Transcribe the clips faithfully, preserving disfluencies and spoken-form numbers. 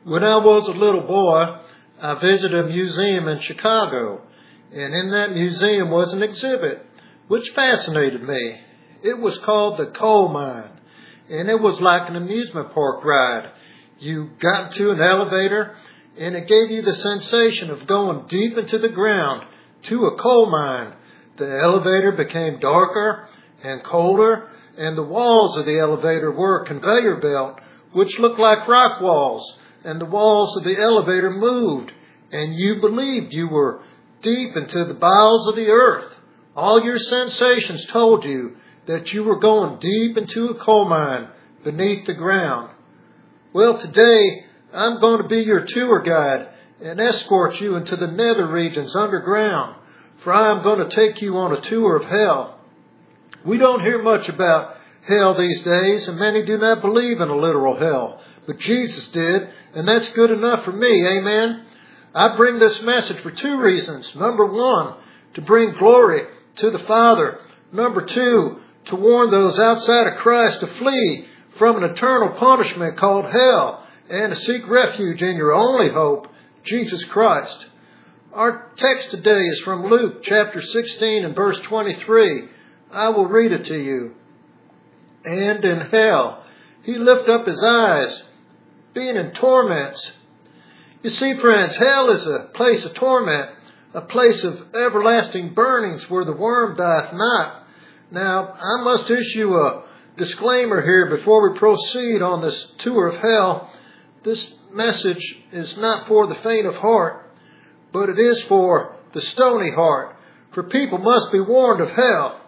When I was a little boy, I visited a museum in Chicago, and in that museum was an exhibit which fascinated me. It was called the coal mine, and it was like an amusement park ride. You got into an elevator, and it gave you the sensation of going deep into the ground to a coal mine. The elevator became darker and colder, and the walls of the elevator were a conveyor belt, which looked like rock walls, and the walls of the elevator moved, and you believed you were deep into the bowels of the earth. All your sensations told you that you were going deep into a coal mine beneath the ground. Well, today I'm going to be your tour guide and escort you into the nether regions underground, for I am going to take you on a tour of hell. We don't hear much about hell these days, and many do not believe in a literal hell, but Jesus did, and that's good enough for me, amen? I bring this message for two reasons. Number one, to bring glory to the Father. Number two, to warn those outside of Christ to flee from an eternal punishment called hell and to seek refuge in your only hope, Jesus Christ. Our text today is from Luke chapter sixteen and verse twenty-three. I will read it to you. And in hell he lifted up his eyes, being in torments. You see, friends, hell is a place of torment, a place of everlasting burnings where the worm dieth not. Now, I must issue a disclaimer here before we proceed on this tour of hell. This message is not for the faint of heart, but it is for the stony heart, for people must be warned of hell.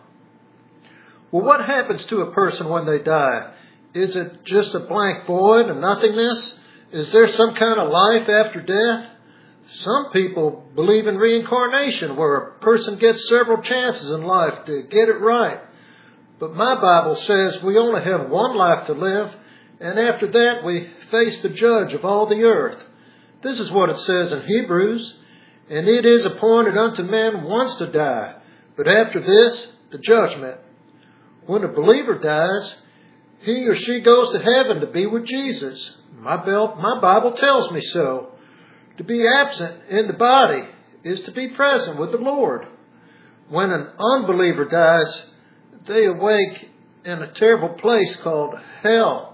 Well, what happens to a person when they die? Is it just a blank void and nothingness? Is there some kind of life after death? Some people believe in reincarnation, where a person gets several chances in life to get it right. But my Bible says we only have one life to live, and after that we face the judge of all the earth. This is what it says in Hebrews. And it is appointed unto men once to die, but after this, the judgment. When a believer dies, he or she goes to heaven to be with Jesus. My Bible tells me so. To be absent in the body is to be present with the Lord. When an unbeliever dies, they awake in a terrible place called hell.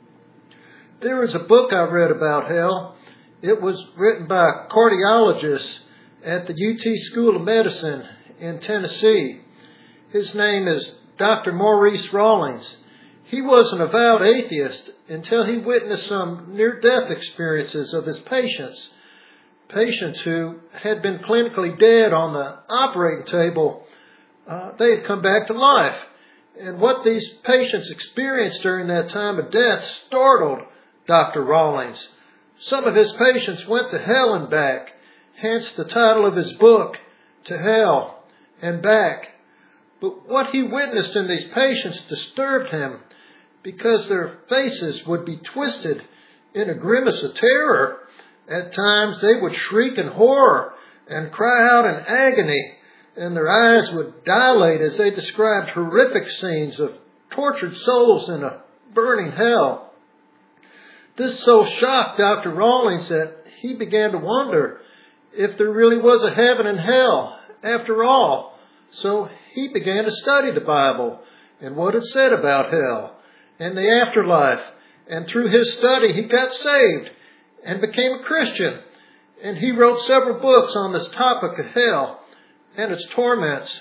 There is a book I read about hell. It was written by a cardiologist at the U T School of Medicine in Tennessee. His name is Doctor Maurice Rawlings. He was an avowed atheist until he witnessed some near-death experiences of his patients. Patients who had been clinically dead on the operating table, uh, they had come back to life. And what these patients experienced during that time of death startled Doctor Rawlings. Some of his patients went to hell and back, hence the title of his book, To Hell and Back. But what he witnessed in these patients disturbed him, because their faces would be twisted in a grimace of terror. At times they would shriek in horror and cry out in agony, and their eyes would dilate as they described horrific scenes of tortured souls in a burning hell. This so shocked Doctor Rawlings that he began to wonder if there really was a heaven and hell after all. So he began to study the Bible and what it said about hell and the afterlife. And through his study, he got saved and became a Christian. And he wrote several books on this topic of hell and its torments.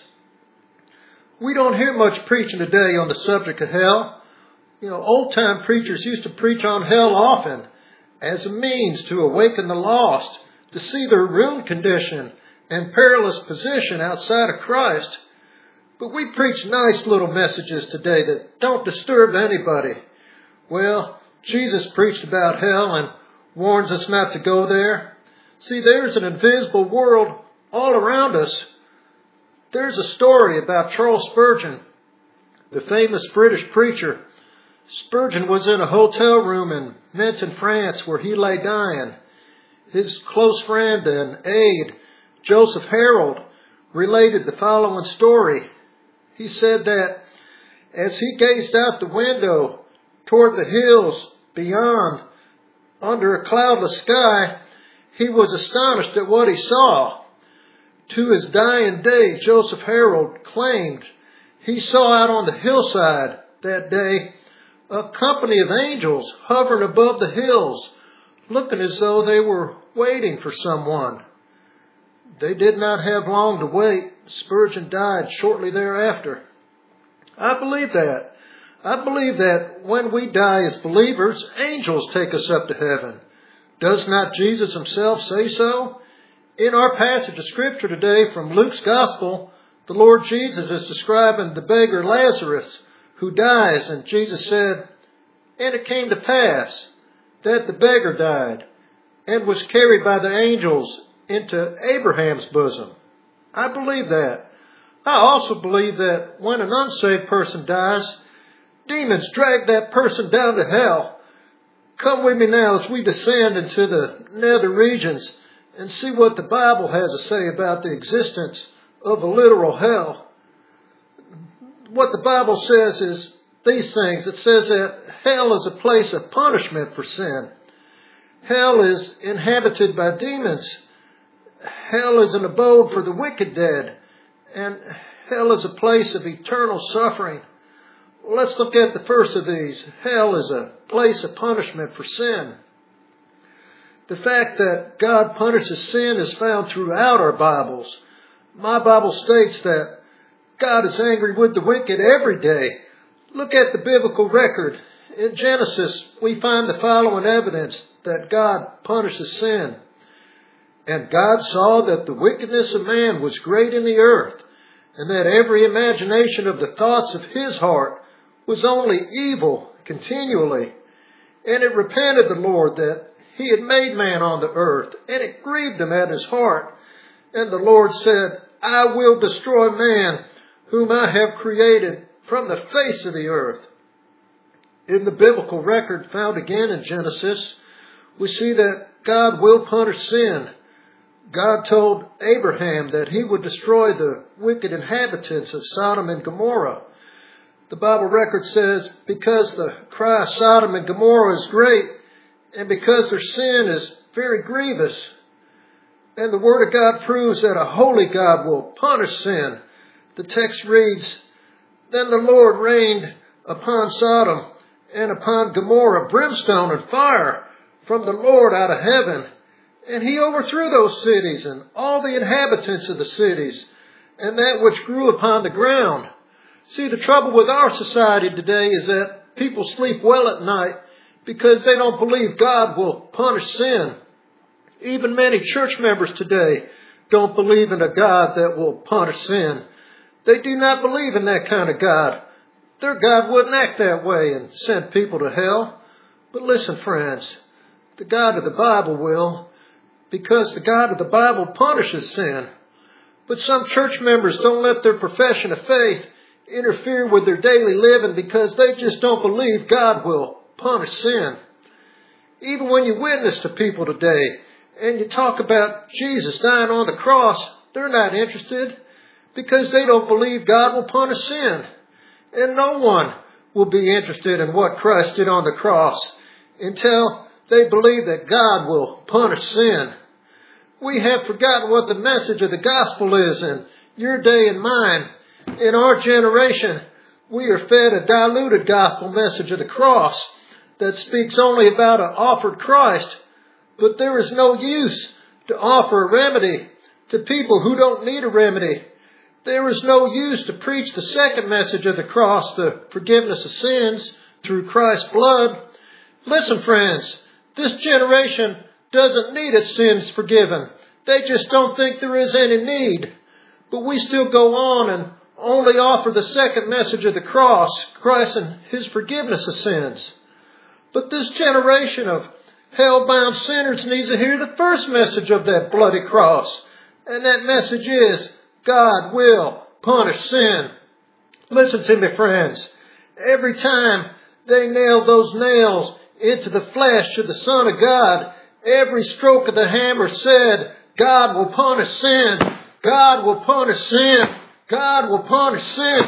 We don't hear much preaching today on the subject of hell. You know, old-time preachers used to preach on hell often as a means to awaken the lost, to see their ruined condition and perilous position outside of Christ. But we preach nice little messages today that don't disturb anybody. Well, Jesus preached about hell and warns us not to go there. See, there's an invisible world all around us. There's a story about Charles Spurgeon, the famous British preacher. Spurgeon was in a hotel room in Menton, France, where he lay dying. His close friend and aide, Joseph Harold, related the following story. He said that as he gazed out the window toward the hills beyond, under a cloudless sky, he was astonished at what he saw. To his dying day, Joseph Harold claimed he saw out on the hillside that day a company of angels hovering above the hills, looking as though they were waiting for someone. They did not have long to wait. Spurgeon died shortly thereafter. I believe that. I believe that when we die as believers, angels take us up to heaven. Does not Jesus himself say so? In our passage of Scripture today from Luke's Gospel, the Lord Jesus is describing the beggar Lazarus who dies, and Jesus said, "And it came to pass that the beggar died and was carried by the angels into Abraham's bosom." I believe that. I also believe that when an unsaved person dies, demons drag that person down to hell. Come with me now as we descend into the nether regions and see what the Bible has to say about the existence of a literal hell. What the Bible says is these things. It says that hell is a place of punishment for sin. Hell is inhabited by demons. Hell is an abode for the wicked dead. And hell is a place of eternal suffering. Let's look at the first of these. Hell is a place of punishment for sin. The fact that God punishes sin is found throughout our Bibles. My Bible states that God is angry with the wicked every day. Look at the biblical record. In Genesis, we find the following evidence that God punishes sin. "And God saw that the wickedness of man was great in the earth, and that every imagination of the thoughts of his heart was only evil continually. And it repented the Lord that he had made man on the earth, and it grieved him at his heart. And the Lord said, I will destroy man, whom I have created from the face of the earth." In the biblical record found again in Genesis, we see that God will punish sin. God told Abraham that he would destroy the wicked inhabitants of Sodom and Gomorrah. The Bible record says, because the cry of Sodom and Gomorrah is great, and because their sin is very grievous. And the Word of God proves that a holy God will punish sin. The text reads, "Then the Lord rained upon Sodom and upon Gomorrah brimstone and fire from the Lord out of heaven. And he overthrew those cities and all the inhabitants of the cities, and that which grew upon the ground." See, the trouble with our society today is that people sleep well at night because they don't believe God will punish sin. Even many church members today don't believe in a God that will punish sin. They do not believe in that kind of God. Their God wouldn't act that way and send people to hell. But listen, friends, the God of the Bible will, because the God of the Bible punishes sin. But some church members don't let their profession of faith interfere with their daily living because they just don't believe God will punish sin. Even when you witness to people today and you talk about Jesus dying on the cross, they're not interested because they don't believe God will punish sin. And no one will be interested in what Christ did on the cross until they believe that God will punish sin. We have forgotten what the message of the gospel is in your day and mine. In our generation, we are fed a diluted gospel message of the cross that speaks only about an offered Christ. But there is no use to offer a remedy to people who don't need a remedy. There is no use to preach the second message of the cross, the forgiveness of sins through Christ's blood. Listen, friends, this generation doesn't need its sins forgiven. They just don't think there is any need. But we still go on and only offer the second message of the cross, Christ and his forgiveness of sins. But this generation of hell-bound sinners needs to hear the first message of that bloody cross. And that message is, God will punish sin. Listen to me, friends. Every time they nailed those nails into the flesh of the Son of God, every stroke of the hammer said, God will punish sin. God will punish sin. God will punish sin.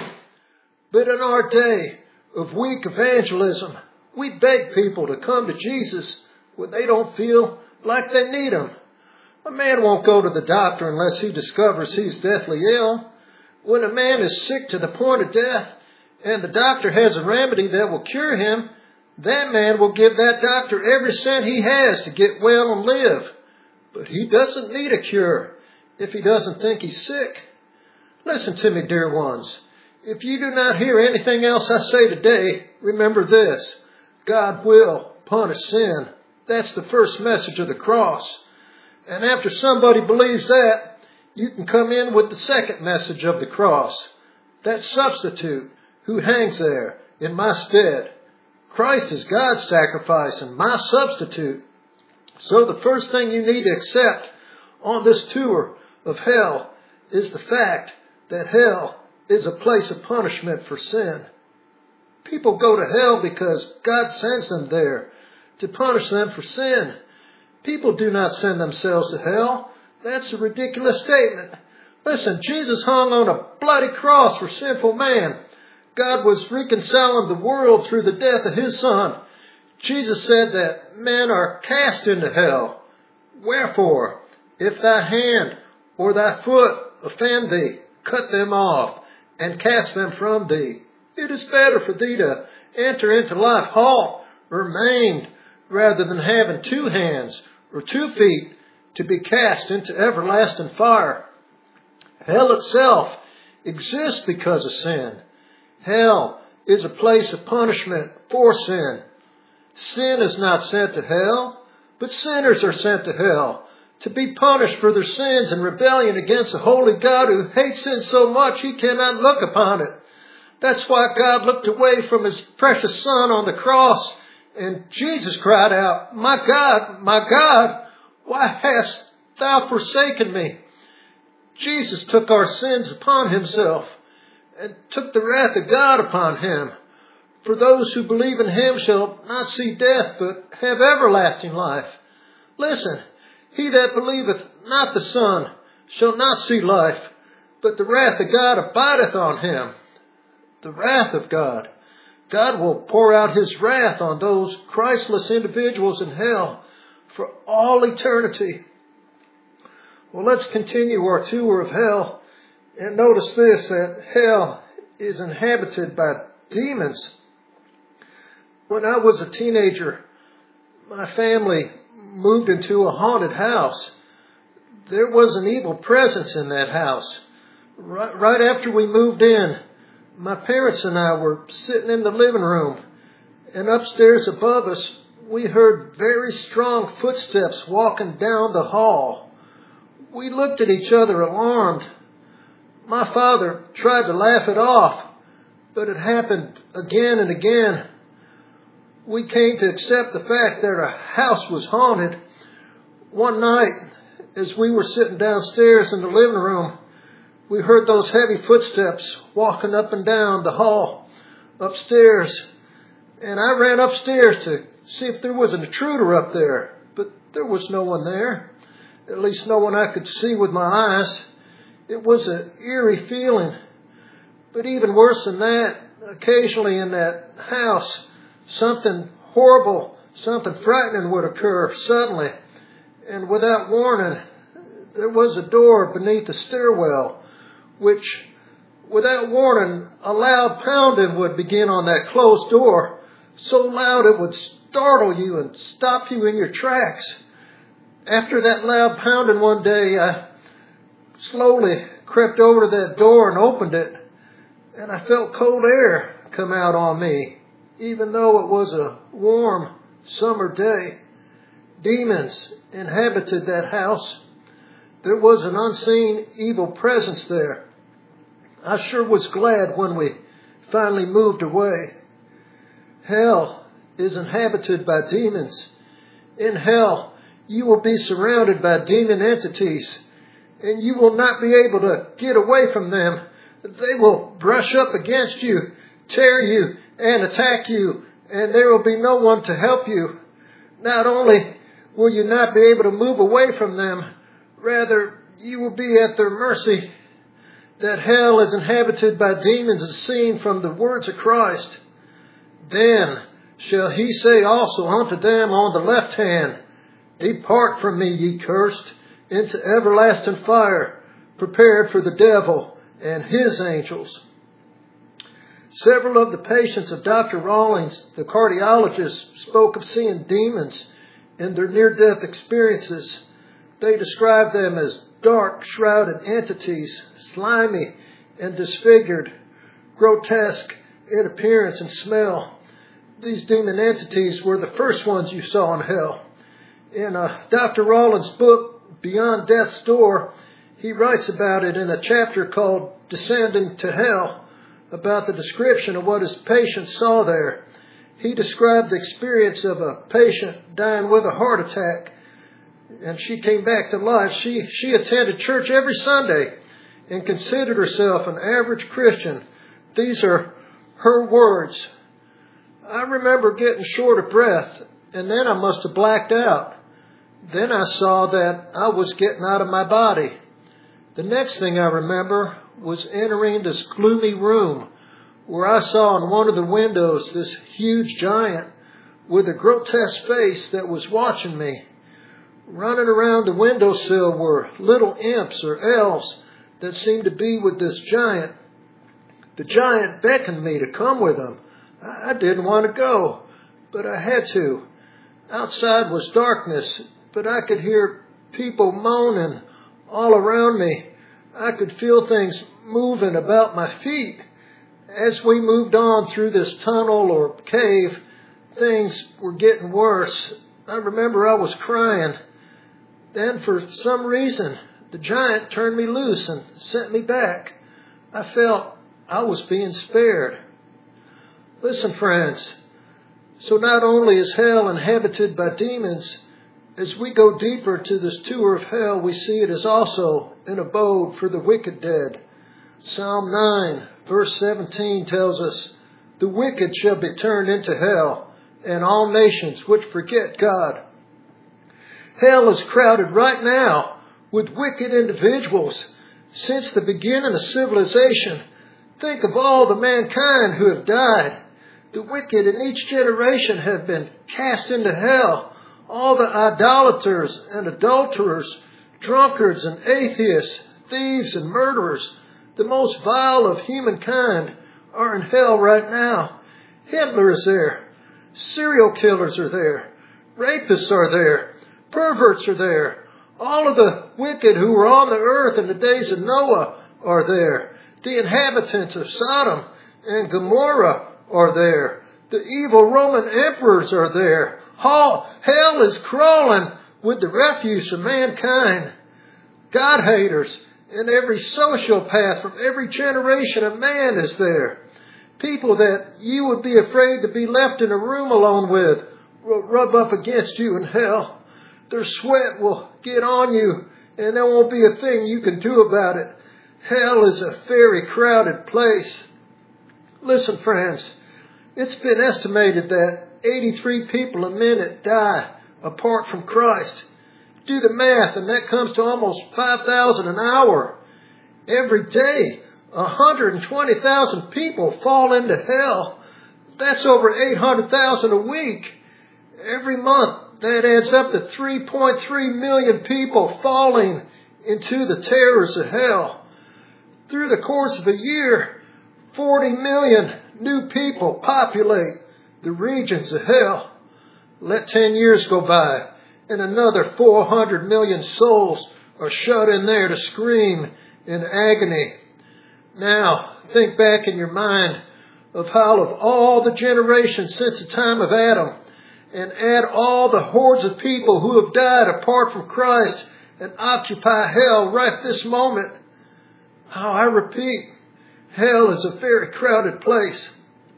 But in our day of weak evangelism, we beg people to come to Jesus when they don't feel like they need them. A man won't go to the doctor unless he discovers he's deathly ill. When a man is sick to the point of death and the doctor has a remedy that will cure him, that man will give that doctor every cent he has to get well and live. But he doesn't need a cure if he doesn't think he's sick. Listen to me, dear ones. If you do not hear anything else I say today, remember this: God will punish sin. That's the first message of the cross. And after somebody believes that, you can come in with the second message of the cross. That substitute who hangs there in my stead. Christ is God's sacrifice and my substitute. So the first thing you need to accept on this tour of hell is the fact that hell is a place of punishment for sin. People go to hell because God sends them there to punish them for sin. People do not send themselves to hell. That's a ridiculous statement. Listen, Jesus hung on a bloody cross for sinful man. God was reconciling the world through the death of His Son. Jesus said that men are cast into hell. Wherefore, if thy hand or thy foot offend thee, cut them off and cast them from thee. It is better for thee to enter into life halt or maimed rather than having two hands or two feet to be cast into everlasting fire. Hell itself exists because of sin. Hell is a place of punishment for sin. Sin is not sent to hell, but sinners are sent to hell to be punished for their sins and rebellion against a holy God who hates sin so much He cannot look upon it. That's why God looked away from His precious Son on the cross, and Jesus cried out, "My God, my God, why hast thou forsaken me?" Jesus took our sins upon Himself and took the wrath of God upon Him. For those who believe in Him shall not see death, but have everlasting life. Listen, he that believeth not the Son shall not see life, but the wrath of God abideth on him. The wrath of God. God will pour out His wrath on those Christless individuals in hell for all eternity. Well, let's continue our tour of hell. And notice this, that hell is inhabited by demons. When I was a teenager, my family moved into a haunted house. There was an evil presence in that house. Right, right after we moved in, my parents and I were sitting in the living room, and upstairs above us, we heard very strong footsteps walking down the hall. We looked at each other alarmed. My father tried to laugh it off, but it happened again and again. We came to accept the fact that our house was haunted. One night, as we were sitting downstairs in the living room, we heard those heavy footsteps walking up and down the hall upstairs. And I ran upstairs to see if there was an intruder up there, but there was no one there. At least no one I could see with my eyes. It was an eerie feeling. But even worse than that, occasionally in that house, something horrible, something frightening would occur suddenly. And without warning, there was a door beneath the stairwell, which, without warning, a loud pounding would begin on that closed door, so loud it would startle you and stop you in your tracks. After that loud pounding one day, I slowly crept over to that door and opened it, and I felt cold air come out on me, even though it was a warm summer day. Demons inhabited that house. There was an unseen evil presence there. I sure was glad when we finally moved away. Hell is inhabited by demons. In hell, you will be surrounded by demon entities, and you will not be able to get away from them. They will brush up against you, tear you, and attack you, and there will be no one to help you. Not only will you not be able to move away from them, rather, you will be at their mercy. That hell is inhabited by demons is seen from the words of Christ. Then shall he say also unto them on the left hand, Depart from me, ye cursed, into everlasting fire, prepared for the devil and his angels. Several of the patients of Doctor Rawlings, the cardiologist, spoke of seeing demons in their near-death experiences. They described them as dark, shrouded entities, slimy and disfigured, grotesque in appearance and smell. These demon entities were the first ones you saw in hell. In uh, Doctor Rawlings' book, Beyond Death's Door, he writes about it in a chapter called Descending to Hell, about the description of what his patients saw there. He described the experience of a patient dying with a heart attack, and she came back to life. She, she attended church every Sunday and considered herself an average Christian. These are her words. I remember getting short of breath, and then I must have blacked out. Then I saw that I was getting out of my body. The next thing I remember was entering this gloomy room where I saw in one of the windows this huge giant with a grotesque face that was watching me. Running around the windowsill were little imps or elves that seemed to be with this giant. The giant beckoned me to come with him. I didn't want to go, but I had to. Outside was darkness, but I could hear people moaning all around me. I could feel things moving about my feet. As we moved on through this tunnel or cave, things were getting worse. I remember I was crying. Then for some reason, the giant turned me loose and sent me back. I felt I was being spared. Listen, friends, so not only is hell inhabited by demons, as we go deeper to this tour of hell, we see it as also an abode for the wicked dead. Psalm nine, verse seventeen tells us, The wicked shall be turned into hell, and all nations which forget God. Hell is crowded right now with wicked individuals. Since the beginning of civilization, think of all the mankind who have died. The wicked in each generation have been cast into hell. All the idolaters and adulterers, drunkards and atheists, thieves and murderers, the most vile of humankind, are in hell right now. Hitler is there. Serial killers are there. Rapists are there. Perverts are there. All of the wicked who were on the earth in the days of Noah are there. The inhabitants of Sodom and Gomorrah are there. The evil Roman emperors are there. Hell is crawling with the refuse of mankind. God-haters and every sociopath from every generation of man is there. People that you would be afraid to be left in a room alone with will rub up against you in hell. Their sweat will get on you, and there won't be a thing you can do about it. Hell is a very crowded place. Listen, friends, it's been estimated that eighty-three people a minute die apart from Christ. Do the math, and that comes to almost five thousand an hour. Every day, one hundred twenty thousand people fall into hell. That's over eight hundred thousand a week. Every month, that adds up to three point three million people falling into the terrors of hell. Through the course of a year, forty million new people populate the regions of hell. Let ten years go by, and another four hundred million souls are shut in there to scream in agony. Now, think back in your mind of how of all the generations since the time of Adam, and add all the hordes of people who have died apart from Christ and occupy hell right this moment. Oh, I repeat, hell is a very crowded place.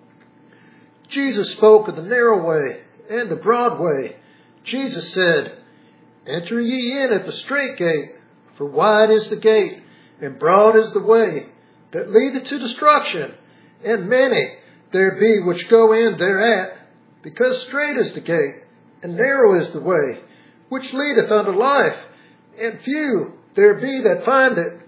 Jesus spoke of the narrow way and the broad way. Jesus said, Enter ye in at the strait gate, for wide is the gate, and broad is the way that leadeth to destruction, and many there be which go in thereat. Because strait is the gate, and narrow is the way, which leadeth unto life, and few there be that find it.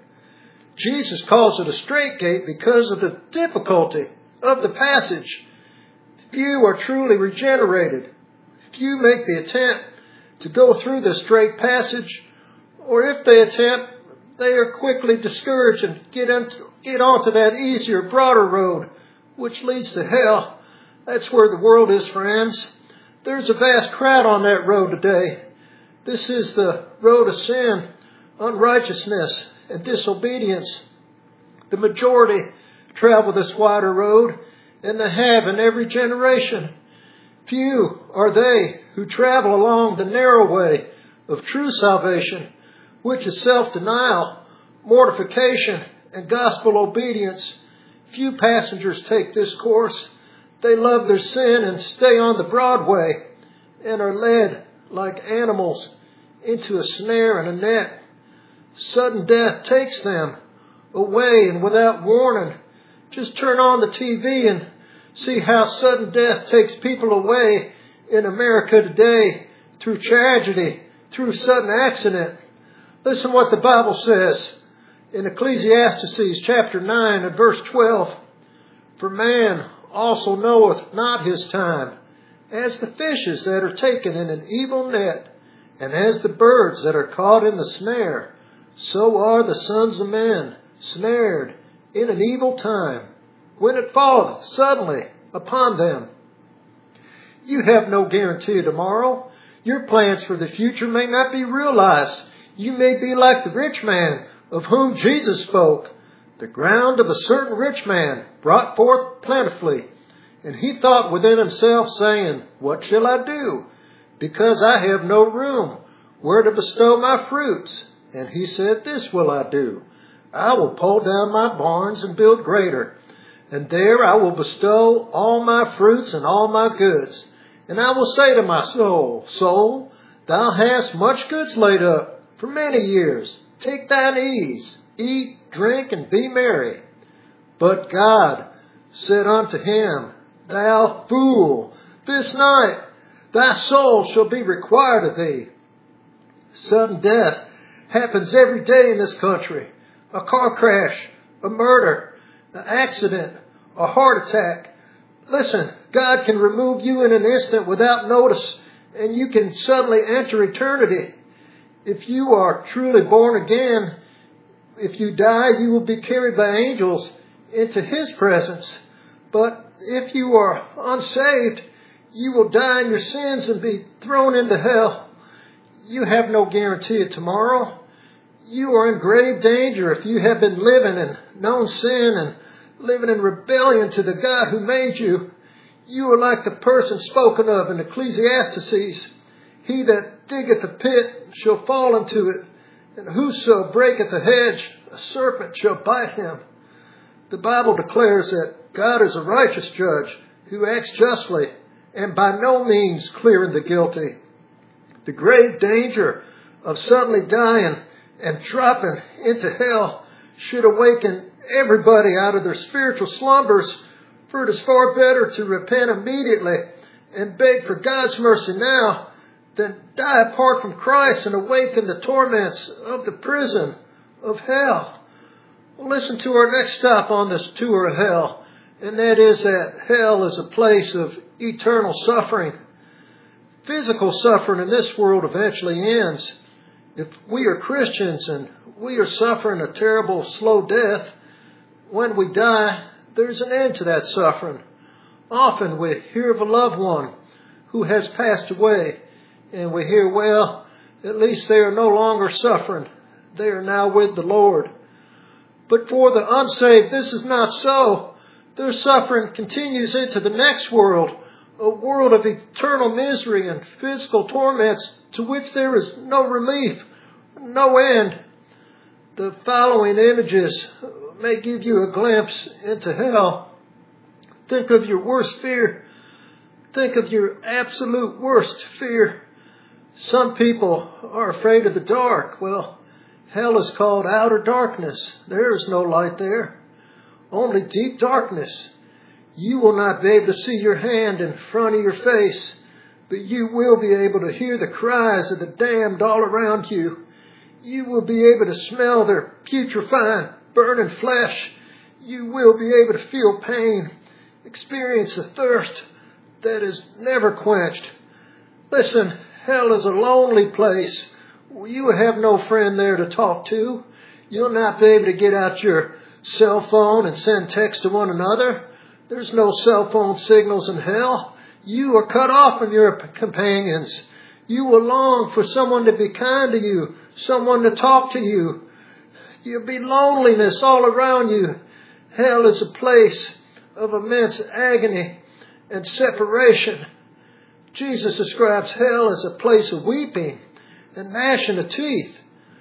Jesus calls it a strait gate because of the difficulty of the passage. Few are truly regenerated. Few make the attempt to go through the straight passage, or if they attempt, they are quickly discouraged and get, into, get onto that easier, broader road, which leads to hell. That's where the world is, friends. There's a vast crowd on that road today. This is the road of sin, unrighteousness, and disobedience. The majority travel this wider road, and they have in every generation. Few are they who travel along the narrow way of true salvation, which is self-denial, mortification, and gospel obedience. Few passengers take this course. They love their sin and stay on the broad way and are led like animals into a snare and a net. Sudden death takes them away and without warning. Just turn on the T V and see how sudden death takes people away in America today through tragedy, through sudden accident. Listen what the Bible says in Ecclesiastes chapter nine and verse twelve. For man also knoweth not his time, as the fishes that are taken in an evil net, and as the birds that are caught in the snare, so are the sons of men snared in an evil time, when it falleth suddenly upon them. You have no guarantee of tomorrow. Your plans for the future may not be realized. You may be like the rich man of whom Jesus spoke. The ground of a certain rich man brought forth plentifully. And he thought within himself, saying, What shall I do? Because I have no room where to bestow my fruits. And he said, This will I do. I will pull down my barns and build greater. And there I will bestow all my fruits and all my goods. And I will say to my soul, Soul, thou hast much goods laid up for many years. Take thine ease, eat, drink, and be merry. But God said unto him, Thou fool, this night thy soul shall be required of thee. Sudden death happens every day in this country. A car crash, a murder, an accident, a heart attack. Listen, God can remove you in an instant without notice, and you can suddenly enter eternity. If you are truly born again, if you die, you will be carried by angels into His presence. But if you are unsaved, you will die in your sins and be thrown into hell. You have no guarantee of tomorrow. You are in grave danger if you have been living in known sin and living in rebellion to the God who made you. You are like the person spoken of in Ecclesiastes. He that diggeth a pit shall fall into it, and whoso breaketh a hedge, a serpent shall bite him. The Bible declares that God is a righteous judge who acts justly and by no means clearing the guilty. The grave danger of suddenly dying and dropping into hell should awaken everybody out of their spiritual slumbers, for it is far better to repent immediately and beg for God's mercy now than die apart from Christ and awaken the torments of the prison of hell. Well, listen to our next stop on this tour of hell, and that is that hell is a place of eternal suffering. Physical suffering in this world eventually ends. If we are Christians and we are suffering a terrible, slow death, when we die, there's an end to that suffering. Often we hear of a loved one who has passed away, and we hear, well, at least they are no longer suffering. They are now with the Lord. But for the unsaved, this is not so. Their suffering continues into the next world, a world of eternal misery and physical torments to which there is no relief, no end. The following images may give you a glimpse into hell. Think of your worst fear. Think of your absolute worst fear. Some people are afraid of the dark. Well, hell is called outer darkness. There is no light there. Only deep darkness. You will not be able to see your hand in front of your face, but you will be able to hear the cries of the damned all around you. You will be able to smell their putrefying, burning flesh. You will be able to feel pain, experience the thirst, that is never quenched. Listen, hell is a lonely place. You will have no friend there to talk to. You'll not be able to get out your cell phone and send text to one another. There's no cell phone signals in hell. You are cut off from your companions. You will long for someone to be kind to you, someone to talk to you. You'll be loneliness all around you. Hell is a place of immense agony and separation. Jesus describes hell as a place of weeping and gnashing of teeth.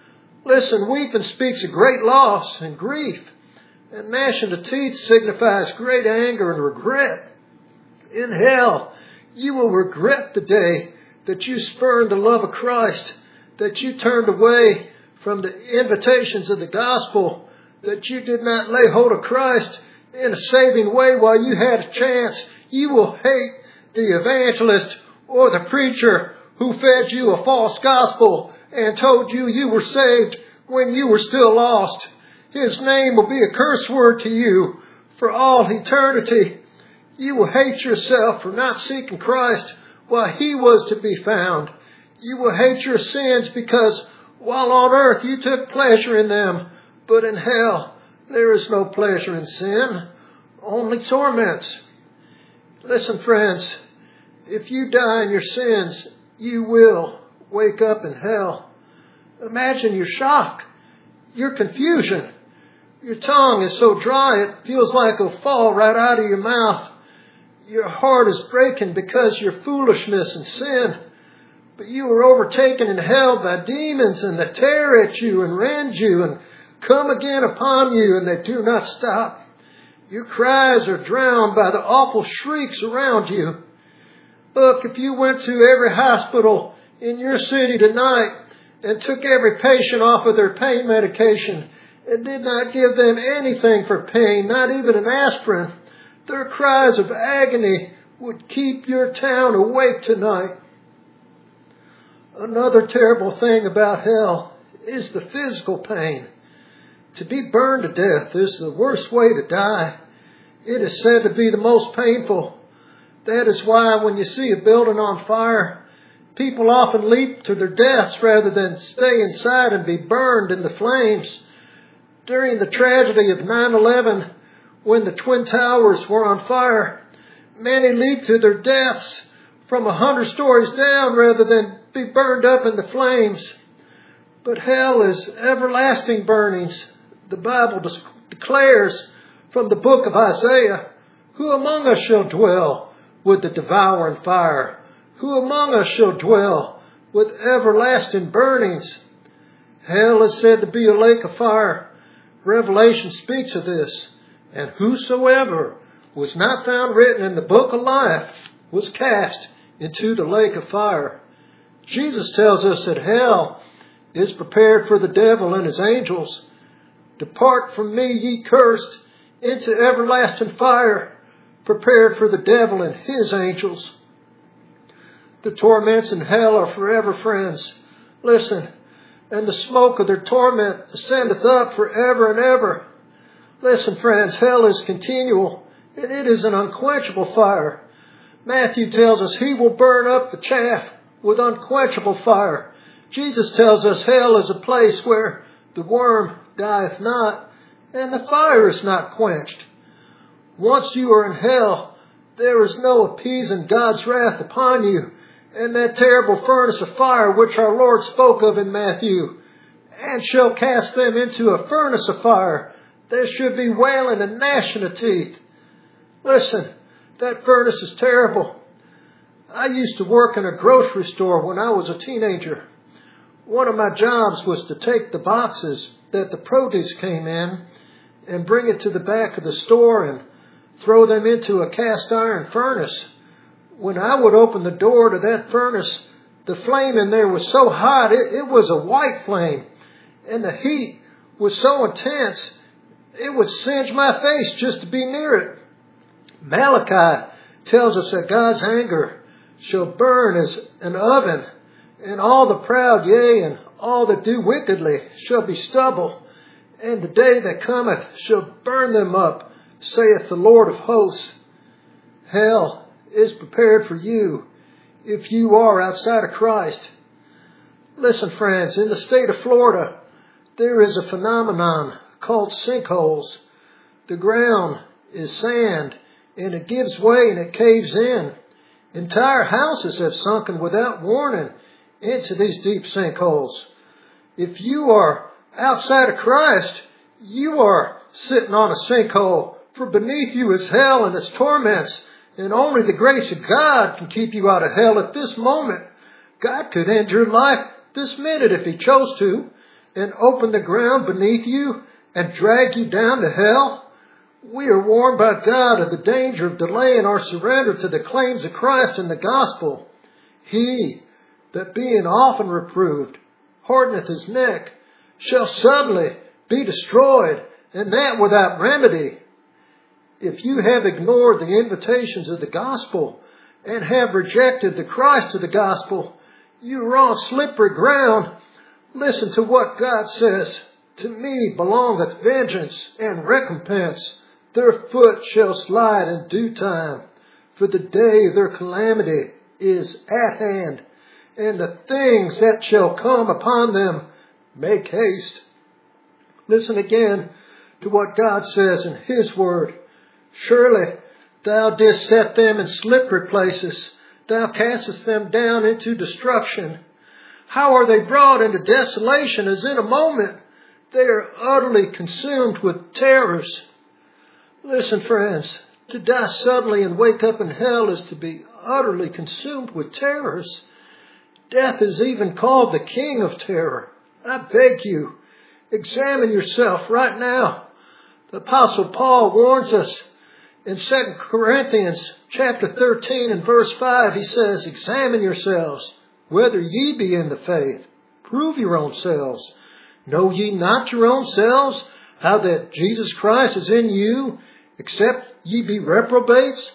Listen, weeping speaks of great loss and grief, and gnashing of teeth signifies great anger and regret. In hell, you will regret the day that you spurned the love of Christ, that you turned away from the invitations of the gospel, that you did not lay hold of Christ in a saving way while you had a chance. You will hate the evangelist or the preacher who fed you a false gospel and told you you were saved when you were still lost. His name will be a curse word to you for all eternity. You will hate yourself for not seeking Christ while He was to be found. You will hate your sins because while on earth you took pleasure in them, but in hell there is no pleasure in sin, only torments. Listen, friends, if you die in your sins, you will wake up in hell. Imagine your shock, your confusion. Your tongue is so dry it feels like it'll fall right out of your mouth. Your heart is breaking because of your foolishness and sin. But you are overtaken in hell by demons, and they tear at you and rend you and come again upon you, and they do not stop. Your cries are drowned by the awful shrieks around you. Look, if you went to every hospital in your city tonight and took every patient off of their pain medication and did not give them anything for pain, not even an aspirin, their cries of agony would keep your town awake tonight. Another terrible thing about hell is the physical pain. To be burned to death is the worst way to die. It is said to be the most painful. That is why when you see a building on fire, people often leap to their deaths rather than stay inside and be burned in the flames. During the tragedy of nine eleven, when the Twin Towers were on fire, many leaped to their deaths from a hundred stories down rather than be burned up in the flames. But hell is everlasting burnings. The Bible declares from the book of Isaiah, "Who among us shall dwell with the devouring fire? Who among us shall dwell with everlasting burnings?" Hell is said to be a lake of fire. Revelation speaks of this. "And whosoever was not found written in the book of life was cast into the lake of fire." Jesus tells us that hell is prepared for the devil and his angels. "Depart from me, ye cursed, into everlasting fire, prepared for the devil and his angels." The torments in hell are forever, friends. Listen, "and the smoke of their torment ascendeth up forever and ever." Listen, friends, hell is continual, and it is an unquenchable fire. Matthew tells us He will burn up the chaff with unquenchable fire. Jesus tells us hell is a place where the worm dieth not, and the fire is not quenched. Once you are in hell, there is no appeasing God's wrath upon you, and that terrible furnace of fire which our Lord spoke of in Matthew, "and shall cast them into a furnace of fire. There should be wailing and gnashing of teeth." Listen, that furnace is terrible. I used to work in a grocery store when I was a teenager. One of my jobs was to take the boxes that the produce came in and bring it to the back of the store and throw them into a cast iron furnace. When I would open the door to that furnace, the flame in there was so hot, it, it was a white flame. And the heat was so intense, it would singe my face just to be near it. Malachi tells us that God's anger shall burn as an oven, and all the proud, yea, and all that do wickedly shall be stubble, and the day that cometh shall burn them up, saith the Lord of hosts. Hell is prepared for you if you are outside of Christ. Listen, friends, in the state of Florida, there is a phenomenon called sinkholes. The ground is sand, and it gives way and it caves in. Entire houses have sunken without warning into these deep sinkholes. If you are outside of Christ, you are sitting on a sinkhole, for beneath you is hell and its torments, and only the grace of God can keep you out of hell at this moment. God could end your life this minute if He chose to, and open the ground beneath you and drag you down to hell. We are warned by God of the danger of delaying our surrender to the claims of Christ and the gospel. He that being often reproved hardeneth his neck shall suddenly be destroyed, and that without remedy. If you have ignored the invitations of the gospel and have rejected the Christ of the gospel, you are on slippery ground. Listen to what God says. To me belongeth vengeance and recompense. Their foot shall slide in due time, for the day of their calamity is at hand, and the things that shall come upon them make haste. Listen again to what God says in His word. Surely thou didst set them in slippery places. Thou castest them down into destruction. How are they brought into desolation as in a moment? They are utterly consumed with terrors. Listen, friends, to die suddenly and wake up in hell is to be utterly consumed with terrors. Death is even called the king of terror. I beg you, examine yourself right now. The Apostle Paul warns us in Second Corinthians chapter thirteen and verse five. He says, examine yourselves, whether ye be in the faith. Prove your own selves. Know ye not your own selves, how that Jesus Christ is in you, except ye be reprobates?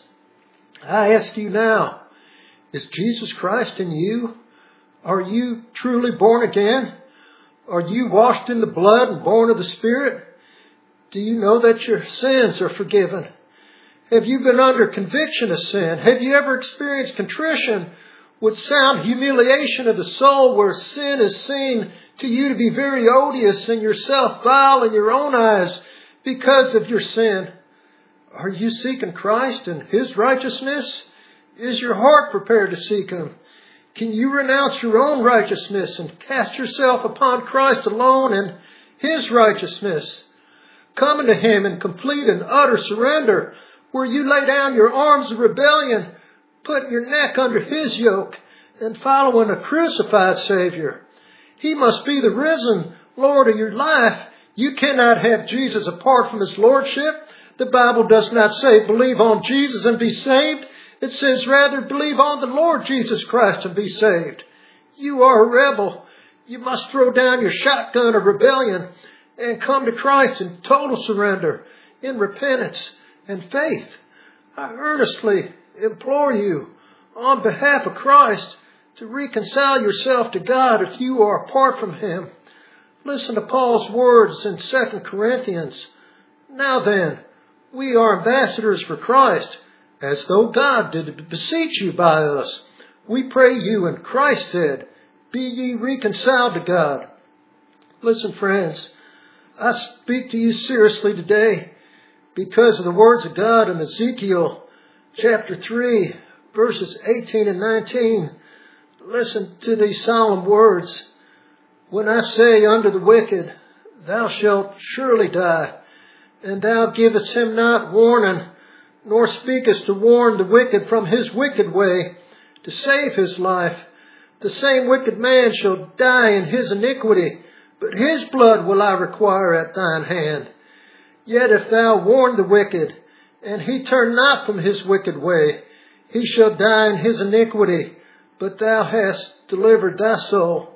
I ask you now, is Jesus Christ in you? Are you truly born again? Are you washed in the blood and born of the Spirit? Do you know that your sins are forgiven? Have you been under conviction of sin? Have you ever experienced contrition with sound humiliation of the soul, where sin is seen to you to be very odious and yourself vile in your own eyes because of your sin? Are you seeking Christ and His righteousness? Is your heart prepared to seek Him? Can you renounce your own righteousness and cast yourself upon Christ alone and His righteousness? Coming to Him in complete and utter surrender, where you lay down your arms of rebellion, putting your neck under His yoke and following a crucified Savior. He must be the risen Lord of your life. You cannot have Jesus apart from His Lordship. The Bible does not say believe on Jesus and be saved. It says rather believe on the Lord Jesus Christ and be saved. You are a rebel. You must throw down your shotgun of rebellion and come to Christ in total surrender, in repentance and faith. I earnestly implore you on behalf of Christ to reconcile yourself to God if you are apart from Him. Listen to Paul's words in Second Corinthians. Now then, we are ambassadors for Christ, as though God did beseech you by us. We pray you in Christ's stead, be ye reconciled to God. Listen, friends, I speak to you seriously today because of the words of God in Ezekiel chapter three, verses eighteen and nineteen. Listen to these solemn words. When I say unto the wicked, thou shalt surely die, and thou givest him not warning, nor speakest to warn the wicked from his wicked way, to save his life, the same wicked man shall die in his iniquity, but his blood will I require at thine hand. Yet if thou warn the wicked, and he turn not from his wicked way, he shall die in his iniquity, but thou hast delivered thy soul.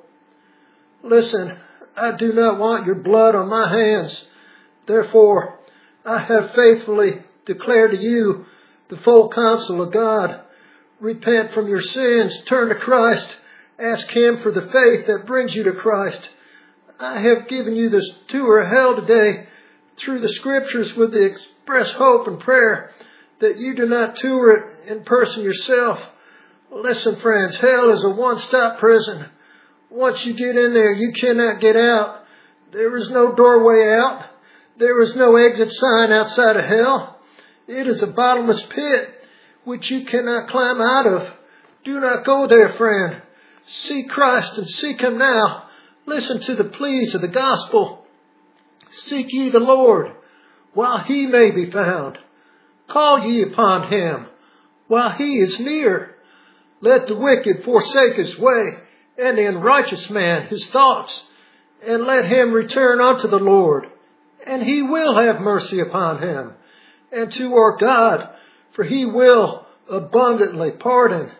Listen, I do not want your blood on my hands. Therefore, I have faithfully declared to you the full counsel of God. Repent from your sins, turn to Christ, ask Him for the faith that brings you to Christ. I have given you this tour of hell today through the Scriptures with the express hope and prayer that you do not tour it in person yourself. Listen, friends, hell is a one-stop prison. Once you get in there, you cannot get out. There is no doorway out. There is no exit sign outside of hell. It is a bottomless pit which you cannot climb out of. Do not go there, friend. Seek Christ and seek Him now. Listen to the pleas of the gospel. Seek ye the Lord while He may be found. Call ye upon Him while He is near. Let the wicked forsake his way, and the unrighteous man his thoughts, and let him return unto the Lord, and He will have mercy upon him, and to our God, for He will abundantly pardon.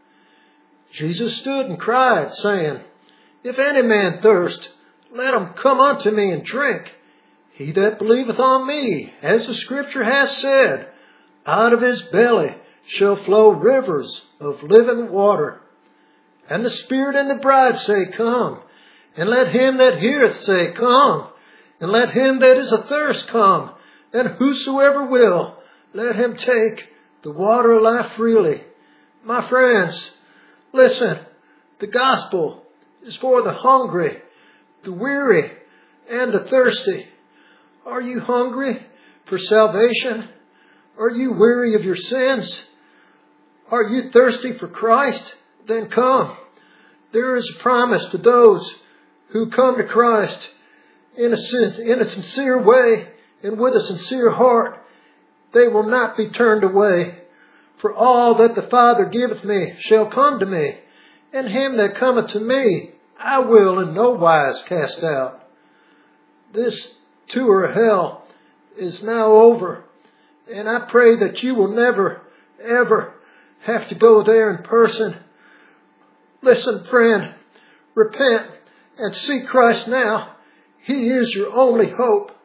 Jesus stood and cried, saying, If any man thirst, let him come unto me and drink. He that believeth on me, as the Scripture hath said, out of his belly shall flow rivers of living water. And the Spirit and the bride say, Come. And let him that heareth say, Come. And let him that is athirst come. And whosoever will, let him take the water of life freely. My friends, listen, the gospel is for the hungry, the weary, and the thirsty. Are you hungry for salvation? Are you weary of your sins? Are you thirsty for Christ? Then come. There is a promise to those who come to Christ in a, in a sincere way and with a sincere heart. They will not be turned away. For all that the Father giveth me shall come to me, and him that cometh to me I will in no wise cast out. This tour of hell is now over, and I pray that you will never, ever have to go there in person. Listen, friend, repent and seek Christ now. He is your only hope.